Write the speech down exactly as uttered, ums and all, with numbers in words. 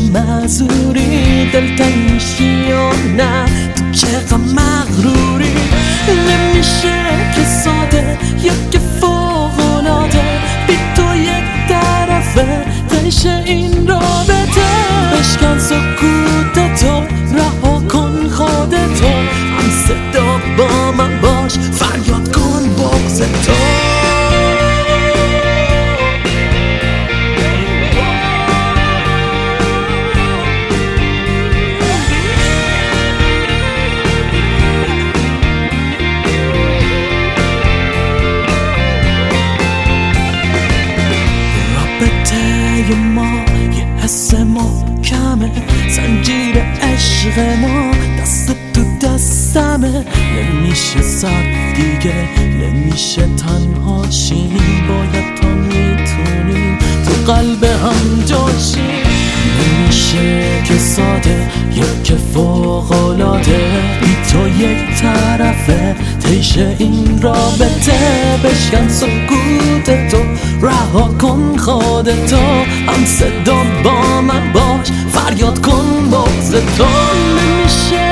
معذوری، دلتنگ میشی یا نه تو چقدر مغروری. نمیشه که ساده یا که فوق‌العاده، بی تو یک طرفه تشه این رابطه. بشکن سکوتتو، رها کن خودتو، هم صدا با من باش، فریاد کن بغض تو. رابطه ما یه حس محکمه، زنجیر عشق ما دست تو دستمه. نمیشه صد دیگه، نمیشه تنها شیم، باید تا میتونیم تو قلب هم جاشیم. نمیشه که ساده یا که فوق‌العاده، بی تو یک طرفه تشه این رابطه. بشکن سکوتتو، رها کن خودتو، هم صدا با من باش، فریاد کن بغض تو. نمیشه